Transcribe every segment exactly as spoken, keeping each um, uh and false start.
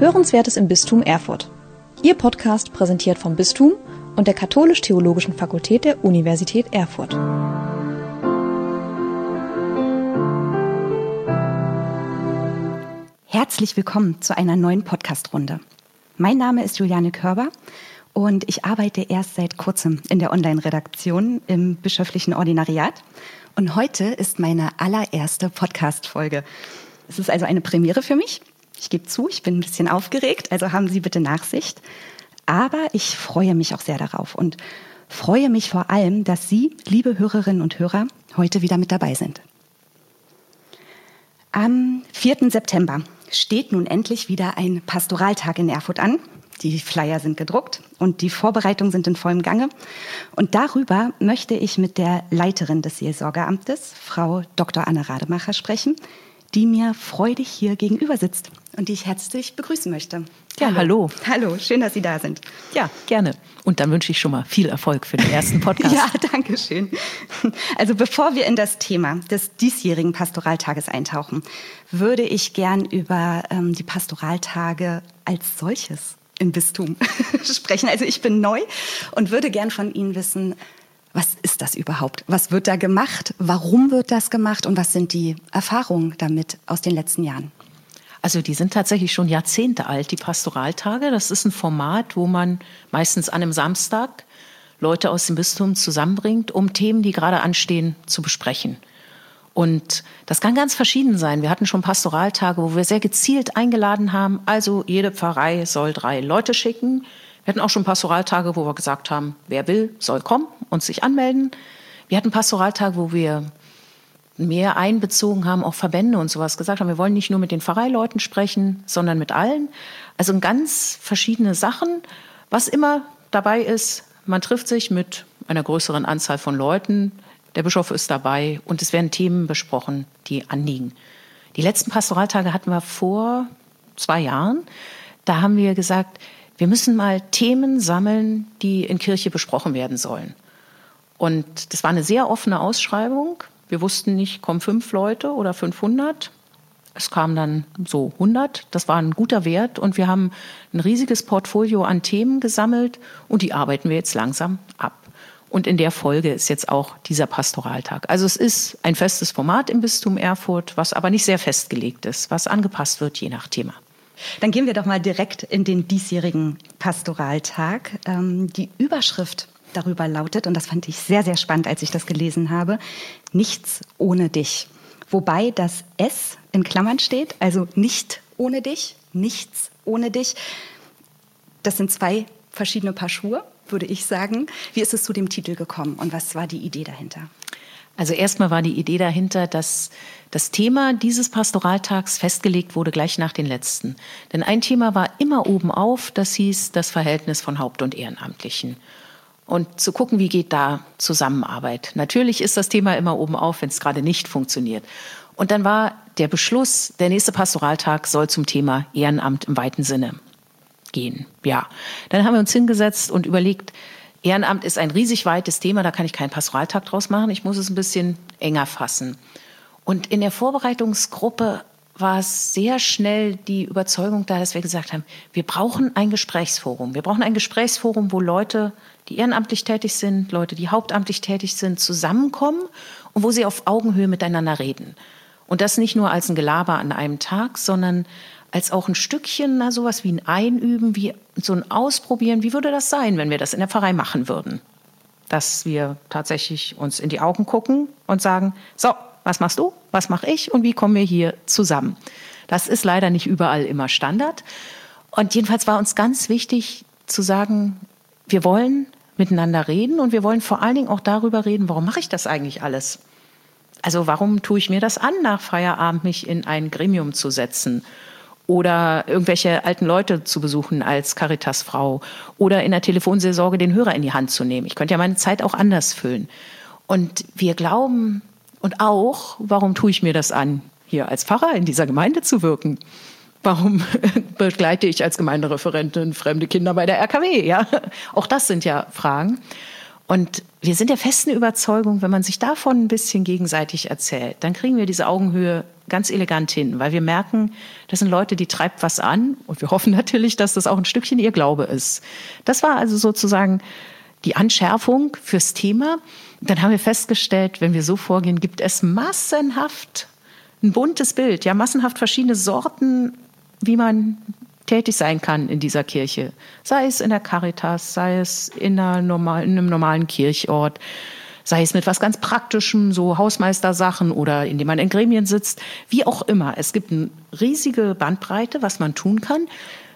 Hörenswertes im Bistum Erfurt. Ihr Podcast präsentiert vom Bistum und der Katholisch-Theologischen Fakultät der Universität Erfurt. Herzlich willkommen zu einer neuen Podcast-Runde. Mein Name ist Juliane Körber und ich arbeite erst seit kurzem in der Online-Redaktion im bischöflichen Ordinariat. Und heute ist meine allererste Podcast-Folge. Es ist also eine Premiere für mich. Ich gebe zu, ich bin ein bisschen aufgeregt, also haben Sie bitte Nachsicht. Aber ich freue mich auch sehr darauf und freue mich vor allem, dass Sie, liebe Hörerinnen und Hörer, heute wieder mit dabei sind. Am vierten September steht nun endlich wieder ein Pastoraltag in Erfurt an. Die Flyer sind gedruckt und die Vorbereitungen sind in vollem Gange. Und darüber möchte ich mit der Leiterin des Seelsorgeamtes, Frau Doktor Anne Rademacher, sprechen, die mir freudig hier gegenüber sitzt und die ich herzlich begrüßen möchte. Ja, hallo. Hallo, hallo, schön, dass Sie da sind. Ja, gerne. Und dann wünsche ich schon mal viel Erfolg für den ersten Podcast. Ja, danke schön. Also bevor wir in das Thema des diesjährigen Pastoraltages eintauchen, würde ich gern über ähm, die Pastoraltage als solches im Bistum sprechen. Also ich bin neu und würde gern von Ihnen wissen, was ist das überhaupt? Was wird da gemacht? Warum wird das gemacht? Und was sind die Erfahrungen damit aus den letzten Jahren? Also die sind tatsächlich schon Jahrzehnte alt, die Pastoraltage. Das ist ein Format, wo man meistens an einem Samstag Leute aus dem Bistum zusammenbringt, um Themen, die gerade anstehen, zu besprechen. Und das kann ganz verschieden sein. Wir hatten schon Pastoraltage, wo wir sehr gezielt eingeladen haben. Also jede Pfarrei soll drei Leute schicken. Wir hatten auch schon Pastoraltage, wo wir gesagt haben, wer will, soll kommen und sich anmelden. Wir hatten Pastoraltage, wo wir mehr einbezogen haben, auch Verbände und sowas gesagt haben. Wir wollen nicht nur mit den Pfarreileuten sprechen, sondern mit allen. Also ganz verschiedene Sachen. Was immer dabei ist, man trifft sich mit einer größeren Anzahl von Leuten. Der Bischof ist dabei und es werden Themen besprochen, die anliegen. Die letzten Pastoraltage hatten wir vor zwei Jahren. Da haben wir gesagt, wir müssen mal Themen sammeln, die in Kirche besprochen werden sollen. Und das war eine sehr offene Ausschreibung. Wir wussten nicht, kommen fünf Leute oder fünfhundert. Es kamen dann so hundert. Das war ein guter Wert. Und wir haben ein riesiges Portfolio an Themen gesammelt. Und die arbeiten wir jetzt langsam ab. Und in der Folge ist jetzt auch dieser Pastoraltag. Also es ist ein festes Format im Bistum Erfurt, was aber nicht sehr festgelegt ist, was angepasst wird je nach Thema. Dann gehen wir doch mal direkt in den diesjährigen Pastoraltag. Ähm, die Überschrift darüber lautet, und das fand ich sehr, sehr spannend, als ich das gelesen habe, nichts ohne dich. Wobei das S in Klammern steht, also nicht ohne dich, nichts ohne dich. Das sind zwei verschiedene Paar Schuhe, würde ich sagen. Wie ist es zu dem Titel gekommen und was war die Idee dahinter? Also erstmal war die Idee dahinter, dass das Thema dieses Pastoraltags festgelegt wurde gleich nach den letzten. Denn ein Thema war immer oben auf, das hieß das Verhältnis von Haupt- und Ehrenamtlichen. Und zu gucken, wie geht da Zusammenarbeit. Natürlich ist das Thema immer oben auf, wenn es gerade nicht funktioniert. Und dann war der Beschluss, der nächste Pastoraltag soll zum Thema Ehrenamt im weiten Sinne gehen. Ja, dann haben wir uns hingesetzt und überlegt, Ehrenamt ist ein riesig weites Thema, da kann ich keinen Pastoraltag draus machen. Ich muss es ein bisschen enger fassen. Und in der Vorbereitungsgruppe war es sehr schnell die Überzeugung da, dass wir gesagt haben, wir brauchen ein Gesprächsforum. Wir brauchen ein Gesprächsforum, wo Leute, die ehrenamtlich tätig sind, Leute, die hauptamtlich tätig sind, zusammenkommen und wo sie auf Augenhöhe miteinander reden. Und das nicht nur als ein Gelaber an einem Tag, sondern als auch ein Stückchen, na, sowas wie ein Einüben, wie so ein Ausprobieren. Wie würde das sein, wenn wir das in der Pfarrei machen würden? Dass wir tatsächlich uns in die Augen gucken und sagen, so, was machst du, was mache ich und wie kommen wir hier zusammen? Das ist leider nicht überall immer Standard. Und jedenfalls war uns ganz wichtig zu sagen, wir wollen miteinander reden und wir wollen vor allen Dingen auch darüber reden, warum mache ich das eigentlich alles? Also warum tue ich mir das an, nach Feierabend mich in ein Gremium zu setzen? Oder irgendwelche alten Leute zu besuchen als Caritasfrau oder in der Telefonseelsorge den Hörer in die Hand zu nehmen. Ich könnte ja meine Zeit auch anders füllen. Und wir glauben, und auch, warum tue ich mir das an, hier als Pfarrer in dieser Gemeinde zu wirken? Warum begleite ich als Gemeindereferentin fremde Kinder bei der R K W? Ja, auch das sind ja Fragen. Und wir sind der festen Überzeugung, wenn man sich davon ein bisschen gegenseitig erzählt, dann kriegen wir diese Augenhöhe ganz elegant hin, weil wir merken, das sind Leute, die treibt was an und wir hoffen natürlich, dass das auch ein Stückchen ihr Glaube ist. Das war also sozusagen die Anschärfung fürs Thema. Dann haben wir festgestellt, wenn wir so vorgehen, gibt es massenhaft ein buntes Bild, ja, massenhaft verschiedene Sorten, wie man tätig sein kann in dieser Kirche. Sei es in der Caritas, sei es in, einer normal, in einem normalen Kirchort, sei es mit was ganz Praktischem, so Hausmeistersachen oder indem man in Gremien sitzt, wie auch immer. Es gibt eine riesige Bandbreite, was man tun kann.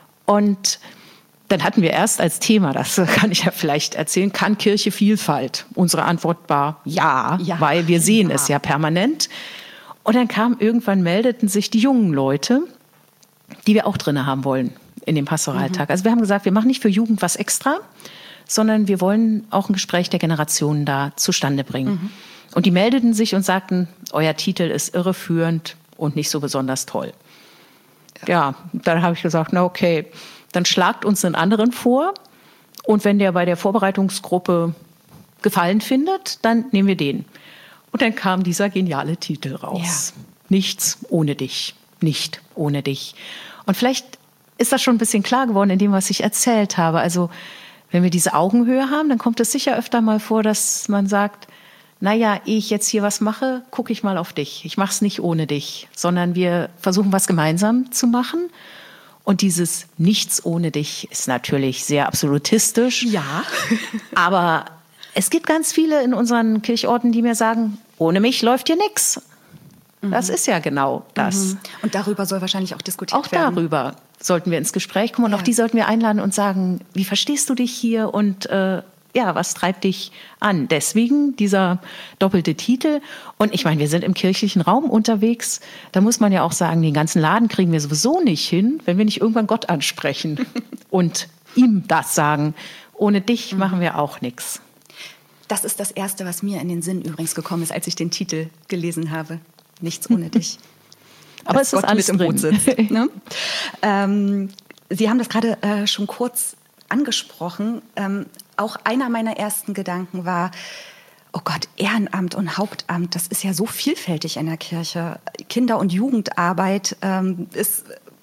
Und dann hatten wir erst als Thema, das kann ich ja vielleicht erzählen, kann Kirche Vielfalt? Unsere Antwort war ja, ja. weil wir sehen ja. es ja permanent. Und dann kam irgendwann, meldeten sich die jungen Leute, die wir auch drin haben wollen in dem Pastoraltag. Mhm. Also wir haben gesagt, wir machen nicht für Jugend was extra, sondern wir wollen auch ein Gespräch der Generationen da zustande bringen. Mhm. Und die meldeten sich und sagten, euer Titel ist irreführend und nicht so besonders toll. Ja, ja, dann habe ich gesagt, na okay, dann schlagt uns einen anderen vor und wenn der bei der Vorbereitungsgruppe Gefallen findet, dann nehmen wir den. Und dann kam dieser geniale Titel raus. Ja. Nichts ohne dich. Nicht ohne dich. Und vielleicht ist das schon ein bisschen klar geworden in dem, was ich erzählt habe. Also wenn wir diese Augenhöhe haben, dann kommt es sicher öfter mal vor, dass man sagt, naja, ehe ich jetzt hier was mache, gucke ich mal auf dich. Ich mache es nicht ohne dich, sondern wir versuchen, was gemeinsam zu machen. Und dieses Nichts ohne dich ist natürlich sehr absolutistisch. Ja. Aber es gibt ganz viele in unseren Kirchorten, die mir sagen, ohne mich läuft hier nichts. Das ist ja genau das. Und darüber soll wahrscheinlich auch diskutiert auch werden. Auch darüber sollten wir ins Gespräch kommen und ja. auch die sollten wir einladen und sagen, wie verstehst du dich hier und äh, ja, was treibt dich an? Deswegen dieser doppelte Titel. Und ich meine, wir sind im kirchlichen Raum unterwegs. Da muss man ja auch sagen, den ganzen Laden kriegen wir sowieso nicht hin, wenn wir nicht irgendwann Gott ansprechen und ihm das sagen. Ohne dich mhm. machen wir auch nichts. Das ist das Erste, was mir in den Sinn übrigens gekommen ist, als ich den Titel gelesen habe. Nichts ohne dich. Aber es ist alles mit im drin. Boot sitzt. Ne? ähm, Sie haben das gerade äh, schon kurz angesprochen. Ähm, auch einer meiner ersten Gedanken war, oh Gott, Ehrenamt und Hauptamt, das ist ja so vielfältig in der Kirche. Kinder- und Jugendarbeit ähm, ist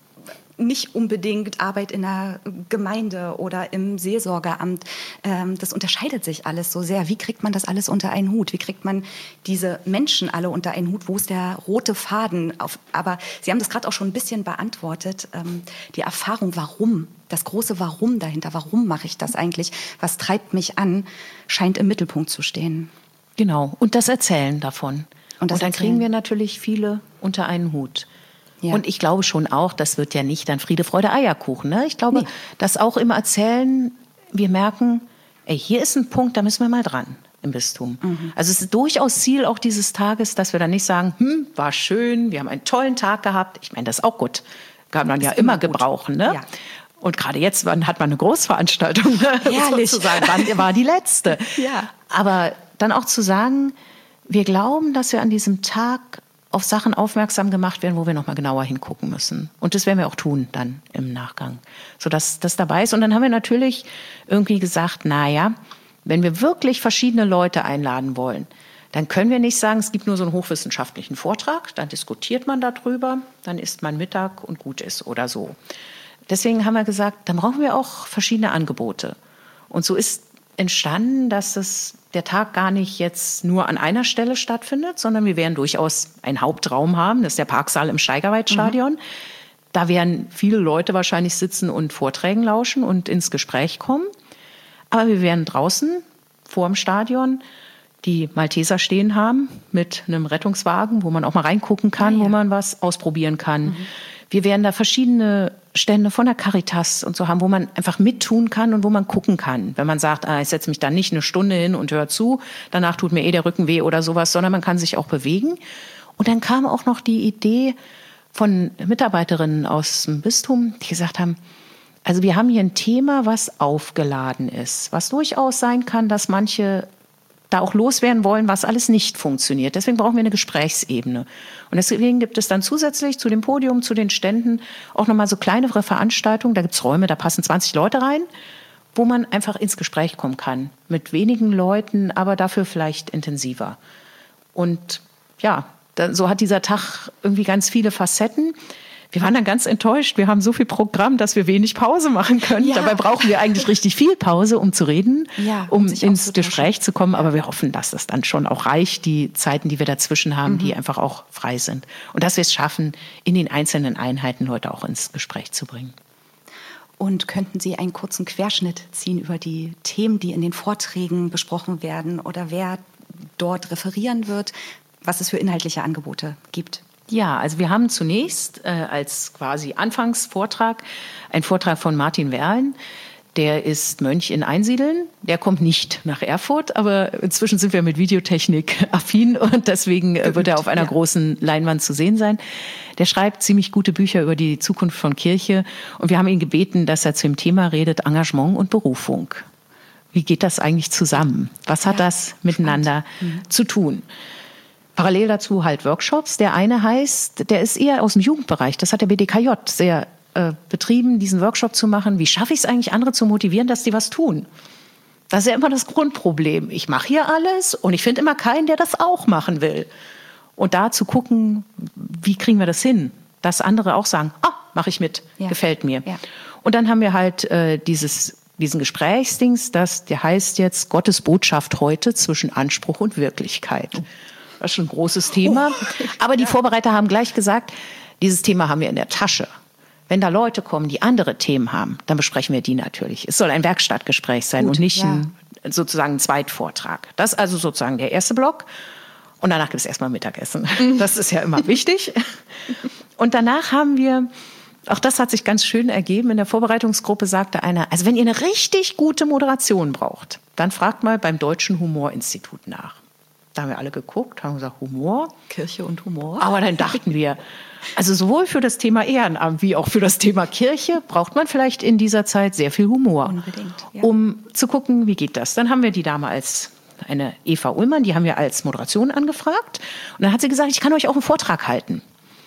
nicht unbedingt Arbeit in der Gemeinde oder im Seelsorgeamt. Ähm, das unterscheidet sich alles so sehr. Wie kriegt man das alles unter einen Hut? Wie kriegt man diese Menschen alle unter einen Hut? Wo ist der rote Faden? Auf, aber Sie haben das gerade auch schon ein bisschen beantwortet. Ähm, die Erfahrung, warum, das große Warum dahinter, warum mache ich das eigentlich? Was treibt mich an, scheint im Mittelpunkt zu stehen. Genau, und das Erzählen davon. Und, das und dann Erzählen. kriegen wir natürlich viele unter einen Hut. Ja. Und ich glaube schon auch, das wird ja nicht dann Friede, Freude, Eierkuchen. Ne? Ich glaube, nee. dass auch im Erzählen wir merken, ey, hier ist ein Punkt, da müssen wir mal dran im Bistum. Mhm. Also es ist durchaus Ziel auch dieses Tages, dass wir dann nicht sagen, hm, war schön, wir haben einen tollen Tag gehabt. Ich meine, das ist auch gut. Kann man ja immer, immer gebrauchen. Ne? Ja. Und gerade jetzt wann hat man eine Großveranstaltung. Herrlich. Sozusagen, wann war die letzte. Ja. Aber dann auch zu sagen, wir glauben, dass wir an diesem Tag auf Sachen aufmerksam gemacht werden, wo wir noch mal genauer hingucken müssen. Und das werden wir auch tun dann im Nachgang, sodass das dabei ist. Und dann haben wir natürlich irgendwie gesagt, na ja, wenn wir wirklich verschiedene Leute einladen wollen, dann können wir nicht sagen, es gibt nur so einen hochwissenschaftlichen Vortrag, dann diskutiert man darüber, dann isst man Mittag und gut ist oder so. Deswegen haben wir gesagt, dann brauchen wir auch verschiedene Angebote. Und so ist entstanden, dass es der Tag gar nicht jetzt nur an einer Stelle stattfindet, sondern wir werden durchaus einen Hauptraum haben. Das ist der Parksaal im Steigerweitstadion. Mhm. Da werden viele Leute wahrscheinlich sitzen und Vorträgen lauschen und ins Gespräch kommen. Aber wir werden draußen vor dem Stadion die Malteser stehen haben mit einem Rettungswagen, wo man auch mal reingucken kann, ah, ja. wo man was ausprobieren kann. Mhm. Wir werden da verschiedene Stände von der Caritas und so haben, wo man einfach mittun kann und wo man gucken kann. Wenn man sagt, ah, ich setze mich da nicht eine Stunde hin und höre zu, danach tut mir eh der Rücken weh oder sowas, sondern man kann sich auch bewegen. Und dann kam auch noch die Idee von Mitarbeiterinnen aus dem Bistum, die gesagt haben, also wir haben hier ein Thema, was aufgeladen ist, was durchaus sein kann, dass manche da auch loswerden wollen, was alles nicht funktioniert. Deswegen brauchen wir eine Gesprächsebene. Und deswegen gibt es dann zusätzlich zu dem Podium, zu den Ständen auch nochmal so kleinere Veranstaltungen. Da gibt es Räume, da passen zwanzig Leute rein. wo man einfach ins Gespräch kommen kann. Mit wenigen Leuten, aber dafür vielleicht intensiver. Und ja, dann, so hat dieser Tag irgendwie ganz viele Facetten. Wir waren dann ganz enttäuscht. Wir haben so viel Programm, dass wir wenig Pause machen können. Ja. Dabei brauchen wir eigentlich richtig viel Pause, um zu reden, ja, um, um ins Gespräch zu kommen. Aber wir hoffen, dass das dann schon auch reicht, die Zeiten, die wir dazwischen haben, mhm. die einfach auch frei sind. Und dass wir es schaffen, in den einzelnen Einheiten Leute auch ins Gespräch zu bringen. Und könnten Sie einen kurzen Querschnitt ziehen über die Themen, die in den Vorträgen besprochen werden oder wer dort referieren wird, was es für inhaltliche Angebote gibt? Ja, also wir haben zunächst äh, als quasi Anfangsvortrag einen Vortrag von Martin Werlen. Der ist Mönch in Einsiedeln. Der kommt nicht nach Erfurt, aber inzwischen sind wir mit Videotechnik affin und deswegen äh, wird er auf einer ja. großen Leinwand zu sehen sein. Der schreibt ziemlich gute Bücher über die Zukunft von Kirche und wir haben ihn gebeten, dass er zu dem Thema redet, Engagement und Berufung. Wie geht das eigentlich zusammen? Was hat ja, das miteinander mhm. zu tun? Parallel dazu halt Workshops. Der eine heißt, der ist eher aus dem Jugendbereich. Das hat der B D K J sehr äh, betrieben, diesen Workshop zu machen. Wie schaffe ich es eigentlich, andere zu motivieren, dass die was tun? Das ist ja immer das Grundproblem. Ich mache hier alles und ich finde immer keinen, der das auch machen will. Und da zu gucken, wie kriegen wir das hin? Dass andere auch sagen, ah, mache ich mit, ja. gefällt mir. Ja. Und dann haben wir halt äh, dieses, diesen Gesprächsdings, das, der heißt jetzt Gottes Botschaft heute zwischen Anspruch und Wirklichkeit. Das ist schon ein großes Thema. Oh, aber die ja. Vorbereiter haben gleich gesagt, dieses Thema haben wir in der Tasche. Wenn da Leute kommen, die andere Themen haben, dann besprechen wir die natürlich. Es soll ein Werkstattgespräch sein Gut, und nicht ja. ein, sozusagen ein Zweitvortrag. Das ist also sozusagen der erste Block. Und danach gibt es erstmal Mittagessen. Das ist ja immer wichtig. Und danach haben wir, auch das hat sich ganz schön ergeben, in der Vorbereitungsgruppe sagte einer, also wenn ihr eine richtig gute Moderation braucht, dann fragt mal beim Deutschen Humorinstitut nach. Da haben wir alle geguckt, haben gesagt, Humor. Kirche und Humor. Aber dann dachten wir, also sowohl für das Thema Ehrenamt wie auch für das Thema Kirche braucht man vielleicht in dieser Zeit sehr viel Humor. Unbedingt, ja. Um zu gucken, wie geht das. Dann haben wir die Dame als, eine Eva Ullmann, die haben wir als Moderation angefragt. Und dann hat sie gesagt, ich kann euch auch einen Vortrag halten.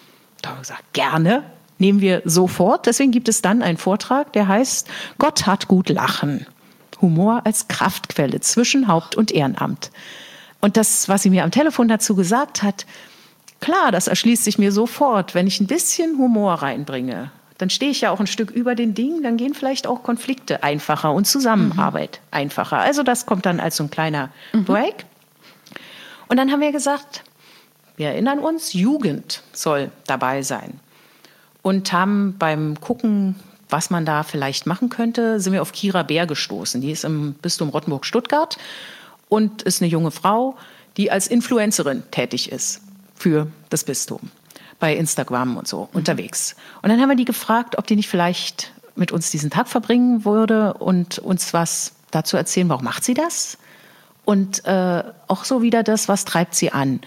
Da haben wir gesagt, gerne, nehmen wir sofort. Deswegen gibt es dann einen Vortrag, der heißt, Gott hat gut lachen. Humor als Kraftquelle zwischen Haupt- und Ehrenamt. Und das, was sie mir am Telefon dazu gesagt hat, klar, das erschließt sich mir sofort. Wenn ich ein bisschen Humor reinbringe, dann stehe ich ja auch ein Stück über den Dingen, dann gehen vielleicht auch Konflikte einfacher und Zusammenarbeit mhm. einfacher. Also das kommt dann als so ein kleiner mhm. Break. Und dann haben wir gesagt, wir erinnern uns, Jugend soll dabei sein. Und haben beim Gucken, was man da vielleicht machen könnte, sind wir auf Kira Bär gestoßen. Die ist im Bistum Rottenburg-Stuttgart. Und ist eine junge Frau, die als Influencerin tätig ist für das Bistum, bei Instagram und so mhm. unterwegs. Und dann haben wir die gefragt, ob die nicht vielleicht mit uns diesen Tag verbringen würde und uns was dazu erzählen, warum macht sie das? Und äh, auch so wieder das, was treibt sie an?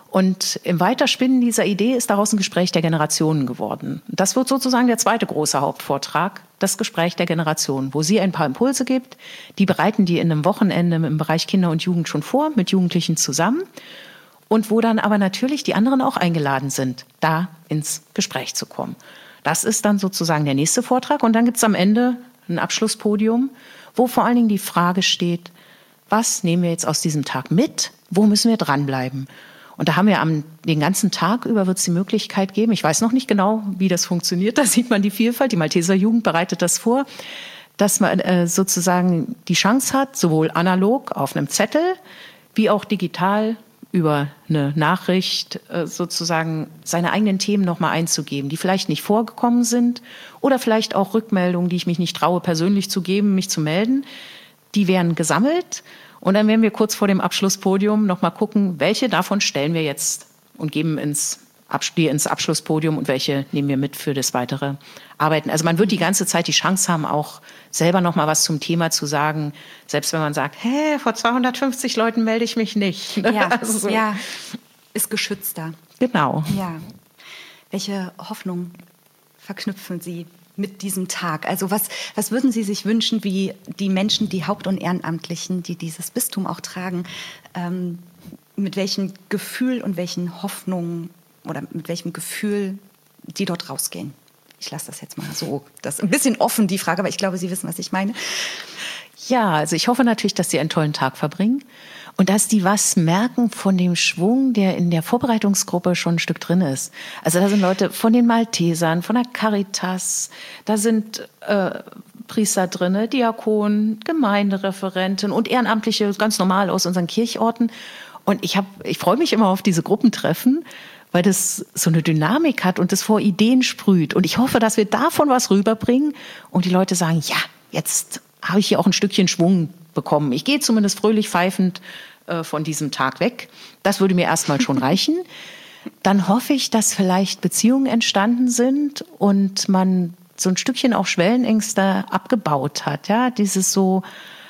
Und im Weiterspinnen dieser Idee ist daraus ein Gespräch der Generationen geworden. Das wird sozusagen der zweite große Hauptvortrag, das Gespräch der Generationen, wo sie ein paar Impulse gibt. Die bereiten die in einem Wochenende im Bereich Kinder und Jugend schon vor, mit Jugendlichen zusammen. Und wo dann aber natürlich die anderen auch eingeladen sind, da ins Gespräch zu kommen. Das ist dann sozusagen der nächste Vortrag. Und dann gibt es am Ende ein Abschlusspodium, wo vor allen Dingen die Frage steht, was nehmen wir jetzt aus diesem Tag mit? Wo müssen wir dranbleiben? Und da haben wir am, den ganzen Tag über wird es die Möglichkeit geben, ich weiß noch nicht genau, wie das funktioniert, da sieht man die Vielfalt, die Malteser Jugend bereitet das vor, dass man äh, sozusagen die Chance hat, sowohl analog auf einem Zettel, wie auch digital über eine Nachricht äh, sozusagen seine eigenen Themen nochmal einzugeben, die vielleicht nicht vorgekommen sind oder vielleicht auch Rückmeldungen, die ich mich nicht traue, persönlich zu geben, mich zu melden, die werden gesammelt. Und dann werden wir kurz vor dem Abschlusspodium noch mal gucken, welche davon stellen wir jetzt und geben ins, ins Abschlusspodium und welche nehmen wir mit für das weitere Arbeiten. Also man wird die ganze Zeit die Chance haben, auch selber noch mal was zum Thema zu sagen, selbst wenn man sagt, hä, vor zweihundertfünfzig Leuten melde ich mich nicht. Ja, also so. Ja, ist geschützter. Genau. Ja. Welche Hoffnung verknüpfen Sie mit diesem Tag? Also was, was würden Sie sich wünschen, wie die Menschen, die Haupt- und Ehrenamtlichen, die dieses Bistum auch tragen, ähm, mit welchem Gefühl und welchen Hoffnungen oder mit welchem Gefühl die dort rausgehen? Ich lasse das jetzt mal so, das ist ein bisschen offen, die Frage, aber ich glaube, Sie wissen, was ich meine. Ja, also ich hoffe natürlich, dass Sie einen tollen Tag verbringen und dass die was merken von dem Schwung, der in der Vorbereitungsgruppe schon ein Stück drin ist. Also da sind Leute von den Maltesern, von der Caritas, da sind äh, Priester drinne, Diakon, Gemeindereferenten und Ehrenamtliche, ganz normal aus unseren Kirchorten. Und ich, hab, ich freue mich immer auf diese Gruppentreffen, weil das so eine Dynamik hat und das vor Ideen sprüht. Und ich hoffe, dass wir davon was rüberbringen und die Leute sagen, ja, jetzt habe ich hier auch ein Stückchen Schwung bekommen. Ich gehe zumindest fröhlich pfeifend äh, von diesem Tag weg. Das würde mir erstmal schon reichen. Dann hoffe ich, dass vielleicht Beziehungen entstanden sind und man so ein Stückchen auch Schwellenängste abgebaut hat. Ja, dieses so,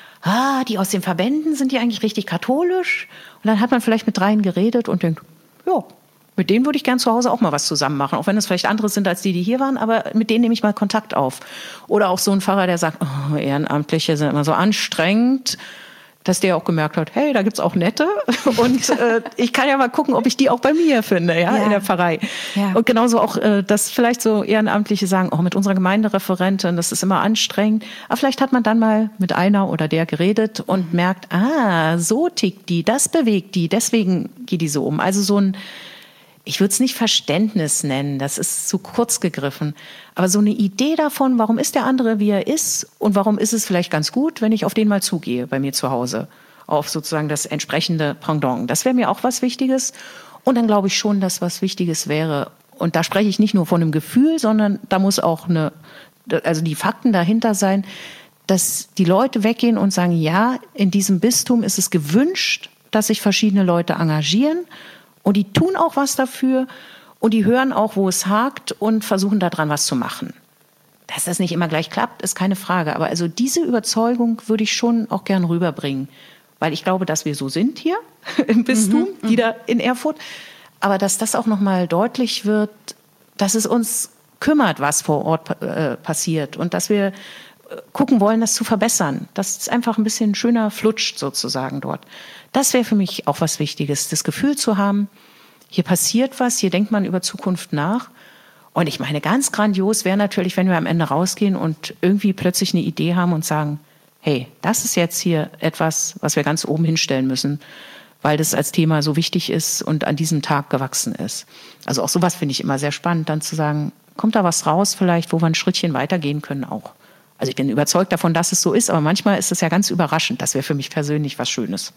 ah, die aus den Verbänden, sind die eigentlich richtig katholisch? Und dann hat man vielleicht mit dreien geredet und denkt, ja, mit denen würde ich gern zu Hause auch mal was zusammen machen, auch wenn es vielleicht andere sind als die, die hier waren, aber mit denen nehme ich mal Kontakt auf. Oder auch so ein Pfarrer, der sagt, oh, Ehrenamtliche sind immer so anstrengend, dass der auch gemerkt hat, hey, da gibt's auch Nette und äh, ich kann ja mal gucken, ob ich die auch bei mir finde, ja, ja. in der Pfarrei. Ja. Und genauso auch, äh, dass vielleicht so Ehrenamtliche sagen, oh, mit unserer Gemeindereferentin, das ist immer anstrengend. Aber vielleicht hat man dann mal mit einer oder der geredet und merkt, ah, so tickt die, das bewegt die, deswegen geht die so um. Also so ein, ich würde es nicht Verständnis nennen, das ist zu kurz gegriffen, aber so eine Idee davon, warum ist der andere, wie er ist und warum ist es vielleicht ganz gut, wenn ich auf den mal zugehe bei mir zu Hause, auf sozusagen das entsprechende Pendant. Das wäre mir auch was Wichtiges und dann glaube ich schon, dass was Wichtiges wäre und da spreche ich nicht nur von einem Gefühl, sondern da muss auch eine, also die Fakten dahinter sein, dass die Leute weggehen und sagen, ja, in diesem Bistum ist es gewünscht, dass sich verschiedene Leute engagieren. Und die tun auch was dafür und die hören auch, wo es hakt und versuchen daran was zu machen. Dass das nicht immer gleich klappt, ist keine Frage. Aber also diese Überzeugung würde ich schon auch gern rüberbringen. Weil ich glaube, dass wir so sind hier im Bistum, mhm, die da in Erfurt. Aber dass das auch nochmal deutlich wird, dass es uns kümmert, was vor Ort äh, passiert. Und dass wir gucken wollen, das zu verbessern. Dass es einfach ein bisschen schöner flutscht sozusagen dort. Das wäre für mich auch was Wichtiges, das Gefühl zu haben, hier passiert was, hier denkt man über Zukunft nach. Und ich meine, ganz grandios wäre natürlich, wenn wir am Ende rausgehen und irgendwie plötzlich eine Idee haben und sagen, hey, das ist jetzt hier etwas, was wir ganz oben hinstellen müssen, weil das als Thema so wichtig ist und an diesem Tag gewachsen ist. Also auch sowas finde ich immer sehr spannend, dann zu sagen, kommt da was raus vielleicht, wo wir ein Schrittchen weitergehen können auch. Also ich bin überzeugt davon, dass es so ist, aber manchmal ist es ja ganz überraschend. Das wäre für mich persönlich was Schönes.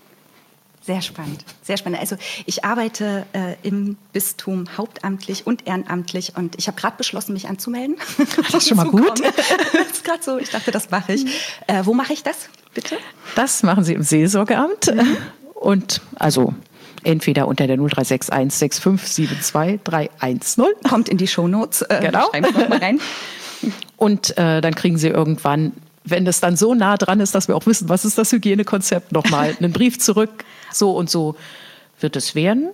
Sehr spannend, sehr spannend. Also ich arbeite äh, im Bistum hauptamtlich und ehrenamtlich und ich habe gerade beschlossen, mich anzumelden. Das ist schon mal gut. Das ist gerade so, ich dachte, das mache ich. Äh, wo mache ich das, bitte? Das machen Sie im Seelsorgeamt mhm. und also entweder unter der null drei sechs eins sechs fünf sieben zwei drei eins null. Kommt in die Shownotes. Äh, genau. Schreiben Sie noch mal rein. Und äh, dann kriegen Sie irgendwann, wenn das dann so nah dran ist, dass wir auch wissen, was ist das Hygienekonzept, nochmal einen Brief zurück. So und so wird es werden.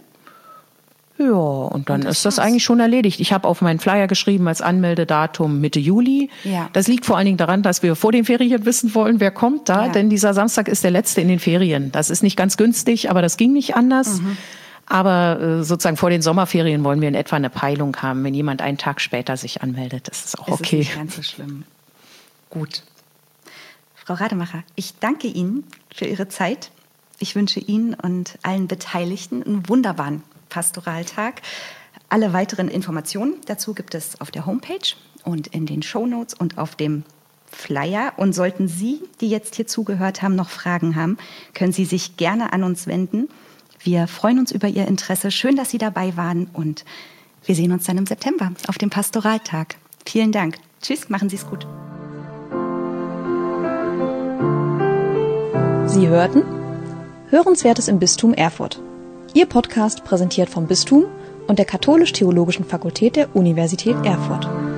Ja, und dann und das ist das war's. Eigentlich schon erledigt. Ich habe auf meinen Flyer geschrieben als Anmeldedatum Mitte Juli. Ja. Das liegt vor allen Dingen daran, dass wir vor den Ferien wissen wollen, wer kommt da. Ja. Denn dieser Samstag ist der letzte in den Ferien. Das ist nicht ganz günstig, aber das ging nicht anders. Mhm. Aber äh, sozusagen vor den Sommerferien wollen wir in etwa eine Peilung haben. Wenn jemand einen Tag später sich anmeldet, das ist auch es okay. Ist nicht ganz so schlimm. Gut. Frau Rademacher, ich danke Ihnen für Ihre Zeit. Ich wünsche Ihnen und allen Beteiligten einen wunderbaren Pastoraltag. Alle weiteren Informationen dazu gibt es auf der Homepage und in den Shownotes und auf dem Flyer. Und sollten Sie, die jetzt hier zugehört haben, noch Fragen haben, können Sie sich gerne an uns wenden. Wir freuen uns über Ihr Interesse. Schön, dass Sie dabei waren und wir sehen uns dann im September auf dem Pastoraltag. Vielen Dank. Tschüss, machen Sie es gut. Sie hörten Hörenswertes im Bistum Erfurt. Ihr Podcast präsentiert vom Bistum und der Katholisch-Theologischen Fakultät der Universität Erfurt.